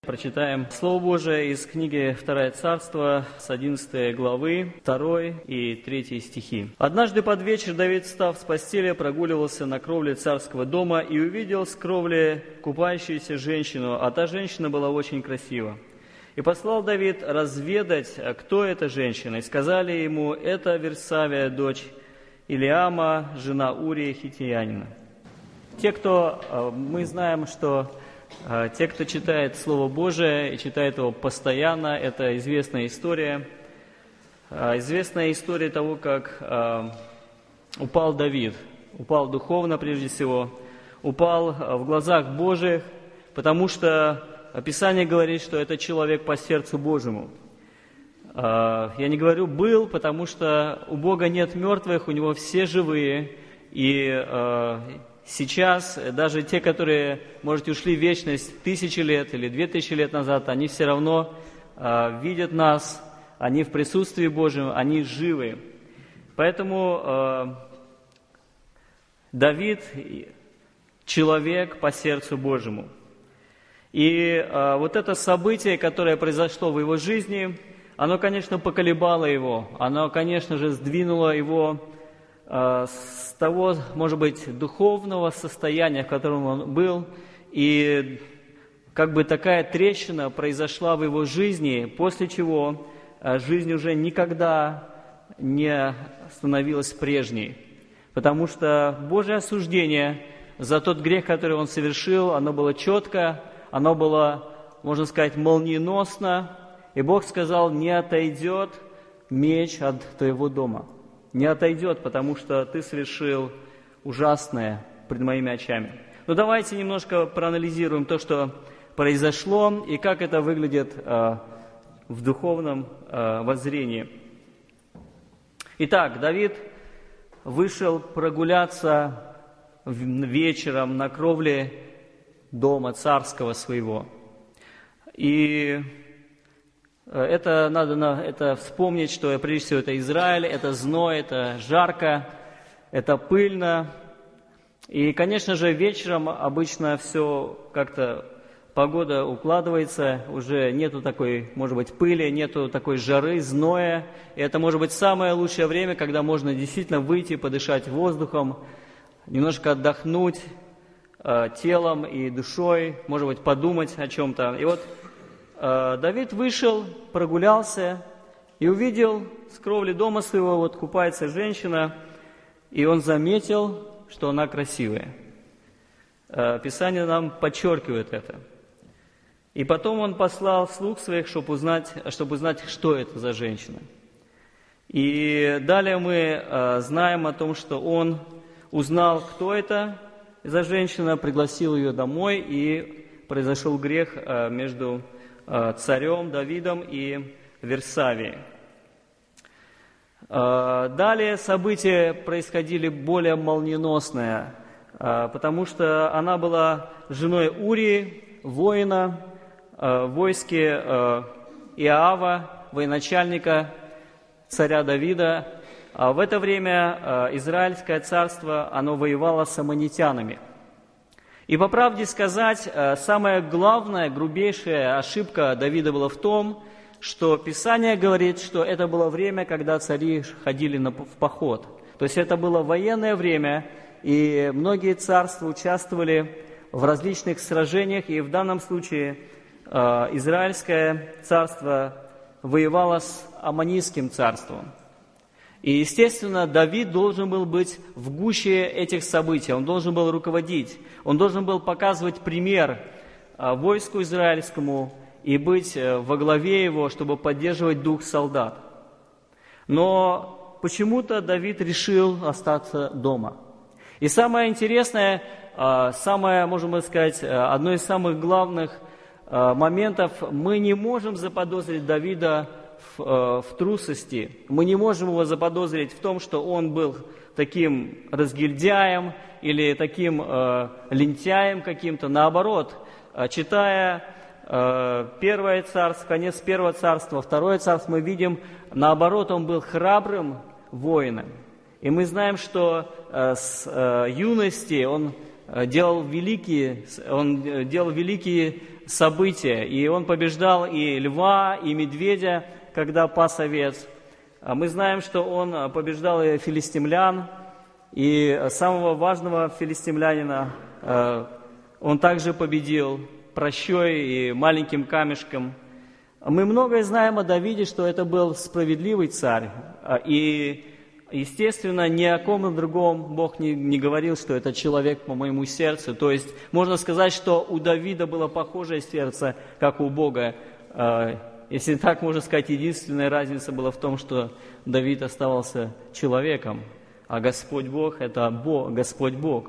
Прочитаем Слово Божие из книги «Второе царство» с 11 главы, 2 и 3 стихи. «Однажды под вечер Давид, встав с постели, прогуливался на кровле царского дома и увидел с кровли купающуюся женщину, а та женщина была очень красива. И послал Давид разведать, кто эта женщина, и сказали ему: это Версавия, дочь Илиама, жена Урии хиттеянина». Мы знаем, что те, кто читает Слово Божие и читает его постоянно, это известная история. Известная история того, как упал Давид. Упал духовно, прежде всего. Упал в глазах Божьих, потому что Писание говорит, что это человек по сердцу Божьему. Я не говорю «был», потому что у Бога нет мертвых, у Него все живые. И сейчас даже те, которые, может, ушли в вечность 1000 лет или 2000 лет назад, они все равно видят нас, они в присутствии Божьем, они живы. Поэтому Давид – человек по сердцу Божьему. И вот это событие, которое произошло в его жизни, оно, конечно, поколебало его, оно, конечно же, сдвинуло его с того, может быть, духовного состояния, в котором он был, и как бы такая трещина произошла в его жизни, после чего жизнь уже никогда не становилась прежней, потому что Божье осуждение за тот грех, который он совершил, оно было четко, оно было, можно сказать, молниеносно, и Бог сказал: не отойдет меч от твоего дома. Не отойдет, потому что ты совершил ужасное пред моими очами. Но давайте немножко проанализируем то, что произошло, и как это выглядит в духовном воззрении. Итак, Давид вышел прогуляться вечером на кровле дома царского своего. И это вспомнить, что прежде всего это Израиль, это зной, это жарко, это пыльно. И, конечно же, вечером обычно все как-то, погода укладывается, уже нету такой, может быть, пыли, нету такой жары, зноя. И это может быть самое лучшее время, когда можно действительно выйти, подышать воздухом, немножко отдохнуть телом и душой, может быть, подумать о чем-то. И вот Давид вышел, прогулялся и увидел с кровли дома своего, вот купается женщина, и он заметил, что она красивая. Писание нам подчеркивает это. И потом он послал слуг своих, чтобы узнать, что это за женщина. И далее мы знаем о том, что он узнал, кто это за женщина, пригласил ее домой, и произошел грех между царем Давидом и Версавией. Далее события происходили более молниеносные, потому что она была женой Урии, воина в войске Иоава, военачальника царя Давида. В это время Израильское царство, оно воевало с аммонитянами. И по правде сказать, самая главная, грубейшая ошибка Давида была в том, что Писание говорит, что это было время, когда цари ходили в поход. То есть это было военное время, и многие царства участвовали в различных сражениях, и в данном случае Израильское царство воевало с Аммонийским царством. И, естественно, Давид должен был быть в гуще этих событий, он должен был руководить, он должен был показывать пример войску израильскому и быть во главе его, чтобы поддерживать дух солдат. Но почему-то Давид решил остаться дома. И самое интересное, можно сказать, одно из самых главных моментов, мы не можем заподозрить Давида в трусости. Мы не можем его заподозрить в том, что он был таким разгильдяем или таким лентяем каким-то. Наоборот, читая Первое царство, конец Первого царства, Второе царство, мы видим, наоборот, он был храбрым воином. И мы знаем, что с юности он делал великие события. И он побеждал и льва, и медведя, когда пас овец. Мы знаем, что он побеждал и филистимлян, и самого важного филистимлянина он также победил прощой и маленьким камешком. Мы многое знаем о Давиде, что это был справедливый царь. И, естественно, ни о ком другом Бог не говорил, что это человек по моему сердцу. То есть можно сказать, что у Давида было похожее сердце, как у Бога. Если так можно сказать, единственная разница была в том, что Давид оставался человеком, а Господь Бог – это Господь Бог.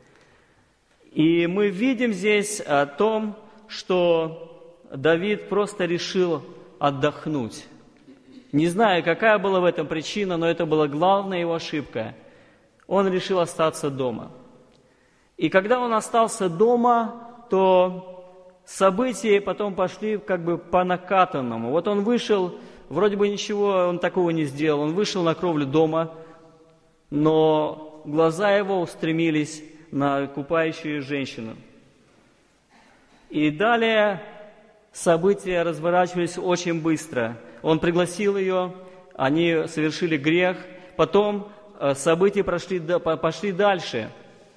И мы видим здесь о том, что Давид просто решил отдохнуть. Не знаю, какая была в этом причина, но это была главная его ошибка. Он решил остаться дома. И когда он остался дома, то события потом пошли как бы по накатанному. Вот он вышел, вроде бы ничего он такого не сделал. Он вышел на кровлю дома, но глаза его устремились на купающую женщину. И далее события разворачивались очень быстро. Он пригласил ее, они совершили грех. Потом события пошли дальше.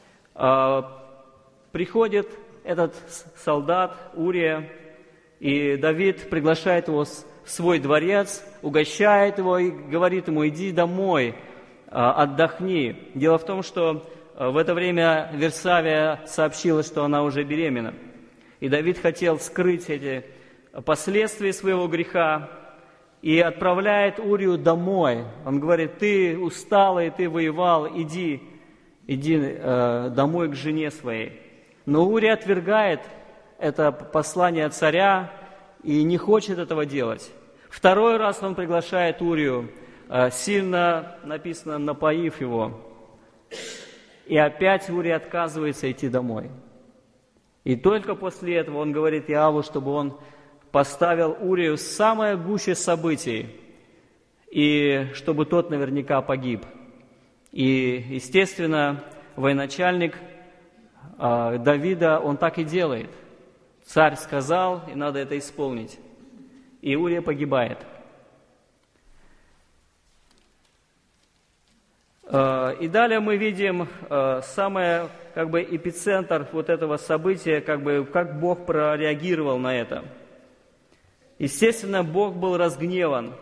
Приходит этот солдат Урия, и Давид приглашает его в свой дворец, угощает его и говорит ему: иди домой, отдохни. Дело в том, что в это время Версавия сообщила, что она уже беременна. И Давид хотел скрыть эти последствия своего греха и отправляет Урию домой. Он говорит: ты усталый, ты воевал, иди домой к жене своей. Но Урия отвергает это послание царя и не хочет этого делать. Второй раз он приглашает Урию, сильно, написано, напоив его. И опять Урия отказывается идти домой. И только после этого он говорит Иову, чтобы он поставил Урию в самое гуще событий, и чтобы тот наверняка погиб. И, естественно, военачальник Давида, он так и делает. Царь сказал, и надо это исполнить. И Урия погибает. И далее мы видим самое, как бы, эпицентр вот этого события, как Бог прореагировал на это. Естественно, Бог был разгневан.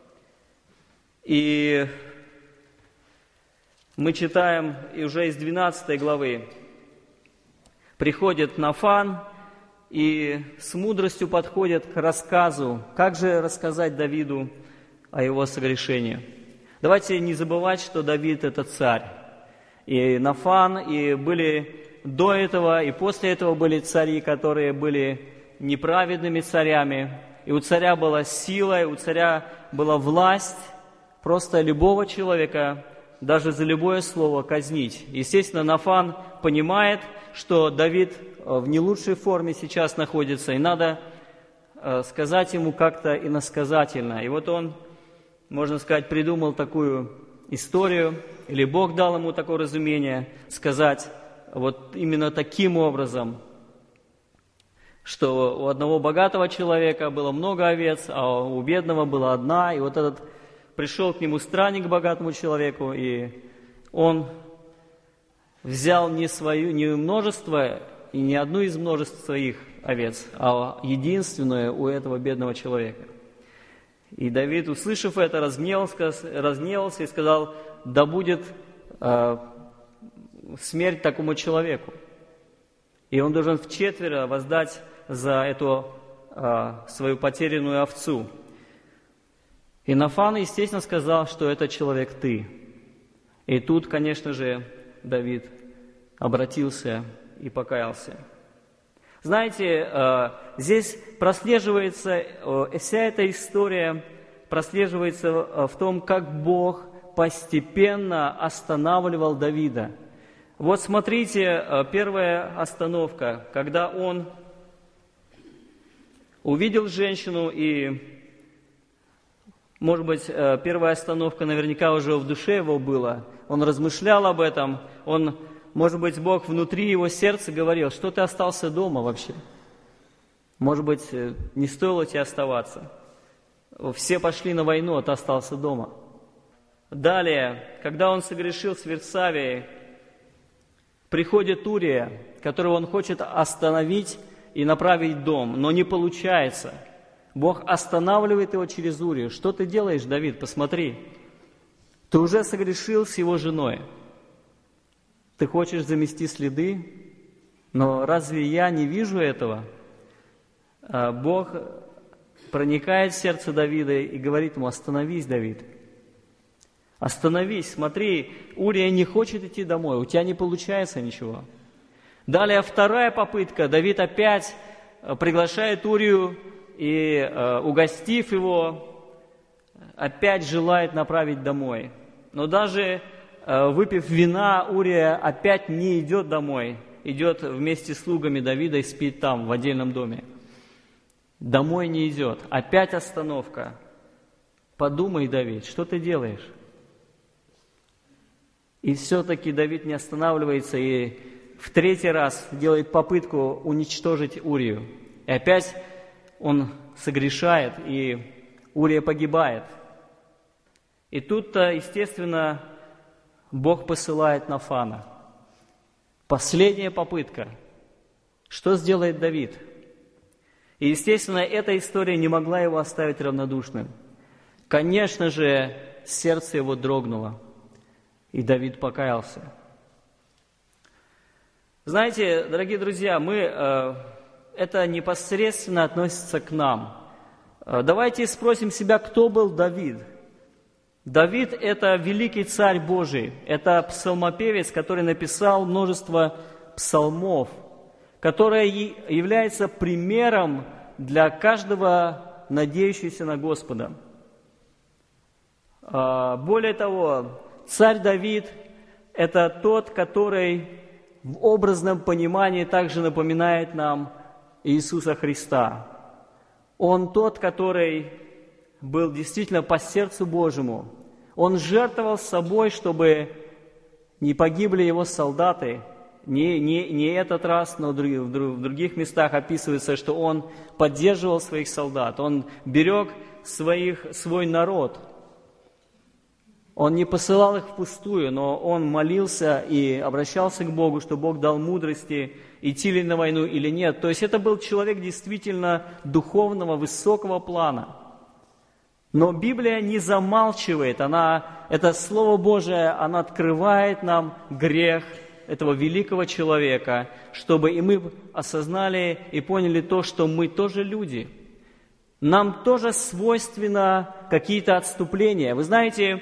И мы читаем и уже из 12 главы. Приходит Нафан и с мудростью подходит к рассказу, как же рассказать Давиду о его согрешении. Давайте не забывать, что Давид – это царь. И Нафан, и были до этого, и после этого были цари, которые были неправедными царями. И у царя была сила, и у царя была власть просто любого человека, даже за любое слово казнить. Естественно, Нафан понимает, что Давид в не лучшей форме сейчас находится, и надо сказать ему как-то иносказательно. И вот он, можно сказать, придумал такую историю, или Бог дал ему такое разумение, сказать вот именно таким образом, что у одного богатого человека было много овец, а у бедного была одна, и вот этот пришел к нему странник, к богатому человеку, и он взял не множество и не одну из множеств своих овец, а единственную у этого бедного человека. И Давид, услышав это, разгневался и сказал: да будет смерть такому человеку. И он должен вчетверо воздать за эту свою потерянную овцу. И Нафан, естественно, сказал, что это человек ты. И тут, конечно же, Давид обратился и покаялся. Знаете, здесь прослеживается, вся эта история прослеживается в том, как Бог постепенно останавливал Давида. Вот смотрите, первая остановка, когда он увидел женщину, и, может быть, первая остановка наверняка уже в душе его была. Он размышлял об этом, может быть, Бог внутри его сердца говорил: что ты остался дома вообще? Может быть, не стоило тебе оставаться. Все пошли на войну, а ты остался дома. Далее, когда он согрешил с Версавией, приходит Урия, которого он хочет остановить и направить в дом, но не получается. Бог останавливает его через Урию. Что ты делаешь, Давид? Посмотри. Ты уже согрешил с его женой. Ты хочешь замести следы, но разве я не вижу этого? Бог проникает в сердце Давида и говорит ему: остановись, Давид. Остановись, смотри, Урия не хочет идти домой, у тебя не получается ничего. Далее вторая попытка. Давид опять приглашает Урию и, угостив его, опять желает направить домой. Но даже выпив вина, Урия опять не идет домой, идет вместе с слугами Давида и спит там, в отдельном доме. Домой не идет. Опять остановка. Подумай, Давид, что ты делаешь? И все-таки Давид не останавливается и в третий раз делает попытку уничтожить Урию. И опять он согрешает, и Урия погибает. И тут-то, естественно, Бог посылает Нафана. Последняя попытка. Что сделает Давид? И, естественно, эта история не могла его оставить равнодушным. Конечно же, сердце его дрогнуло, и Давид покаялся. Знаете, дорогие друзья, это непосредственно относится к нам. Давайте спросим себя, кто был Давид? Давид – это великий царь Божий, это псалмопевец, который написал множество псалмов, который является примером для каждого надеющегося на Господа. Более того, царь Давид – это тот, который в образном понимании также напоминает нам Иисуса Христа. Он тот, который был действительно по сердцу Божьему. Он жертвовал собой, чтобы не погибли его солдаты. Не этот раз, но в других местах описывается, что он поддерживал своих солдат, он берег свой народ. Он не посылал их впустую, но он молился и обращался к Богу, что Бог дал мудрости, идти ли на войну или нет. То есть это был человек действительно духовного, высокого плана. Но Библия не замалчивает, это Слово Божие, оно открывает нам грех этого великого человека, чтобы и мы осознали и поняли то, что мы тоже люди. Нам тоже свойственно какие-то отступления. Вы знаете,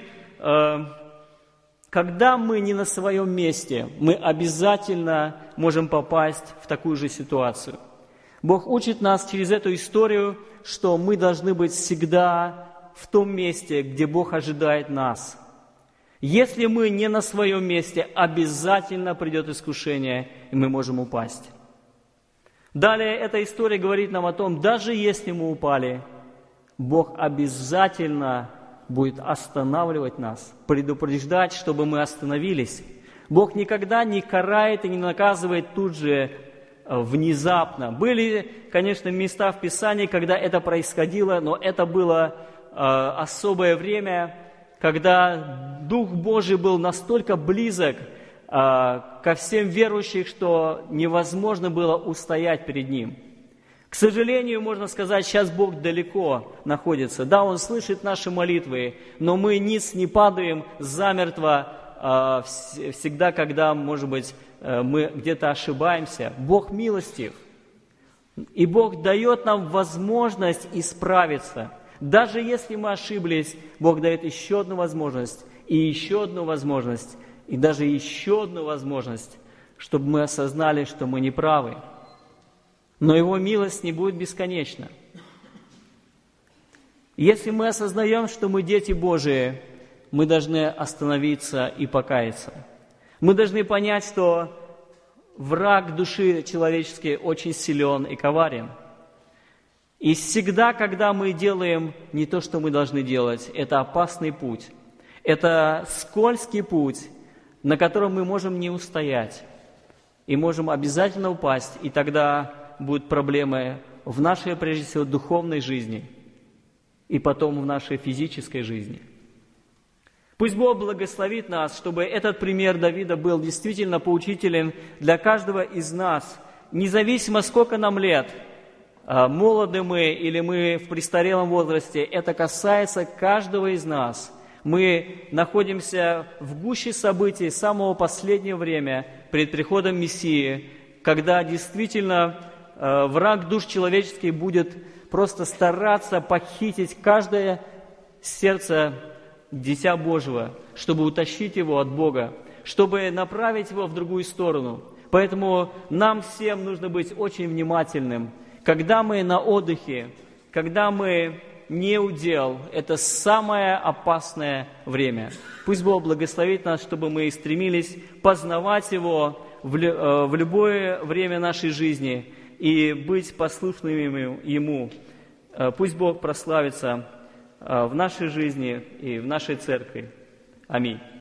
когда мы не на своем месте, мы обязательно можем попасть в такую же ситуацию. Бог учит нас через эту историю, что мы должны быть всегда в том месте, где Бог ожидает нас. Если мы не на своем месте, обязательно придет искушение, и мы можем упасть. Далее эта история говорит нам о том, даже если мы упали, Бог обязательно будет останавливать нас, предупреждать, чтобы мы остановились. Бог никогда не карает и не наказывает тут же, внезапно. Были, конечно, места в Писании, когда это происходило, но это было особое время, когда Дух Божий был настолько близок ко всем верующим, что невозможно было устоять перед Ним. К сожалению, можно сказать, сейчас Бог далеко находится. Да, Он слышит наши молитвы, но мы ниц не падаем замертво всегда, когда, может быть, мы где-то ошибаемся. Бог милостив, и Бог дает нам возможность исправиться. Даже если мы ошиблись, Бог дает еще одну возможность, и еще одну возможность, и даже еще одну возможность, чтобы мы осознали, что мы неправы. Но Его милость не будет бесконечна. Если мы осознаем, что мы дети Божии, мы должны остановиться и покаяться. Мы должны понять, что враг души человеческой очень силен и коварен. И всегда, когда мы делаем не то, что мы должны делать, это опасный путь. Это скользкий путь, на котором мы можем не устоять. И можем обязательно упасть, и тогда будут проблемы в нашей, прежде всего, духовной жизни и потом в нашей физической жизни. Пусть Бог благословит нас, чтобы этот пример Давида был действительно поучителен для каждого из нас, независимо, сколько нам лет, молоды мы или мы в престарелом возрасте, это касается каждого из нас. Мы находимся в гуще событий самого последнего времени, перед приходом Мессии, когда действительно враг душ человеческих будет просто стараться похитить каждое сердце Дитя Божьего, чтобы утащить его от Бога, чтобы направить его в другую сторону. Поэтому нам всем нужно быть очень внимательным. Когда мы на отдыхе, когда мы не у дел, это самое опасное время. Пусть Бог благословит нас, чтобы мы стремились познавать Его в любое время нашей жизни и быть послушными Ему. Пусть Бог прославится в нашей жизни и в нашей церкви. Аминь.